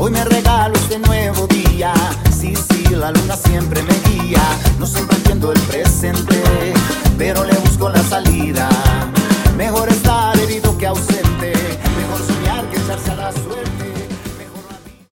Hoy me regalo este nuevo día. Sí, sí, la luna siempre me guía. No siempre entiendo el presente, pero le busco la salida.